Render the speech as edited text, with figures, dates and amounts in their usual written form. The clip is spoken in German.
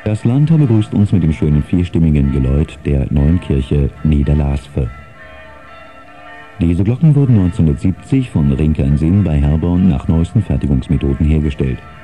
Das Landtor begrüßt uns mit dem schönen vierstimmigen Geläut der neuen Kirche Niederlasve. Diese Glocken wurden 1970 von Rinker in Sinn bei Herborn nach neuesten Fertigungsmethoden hergestellt.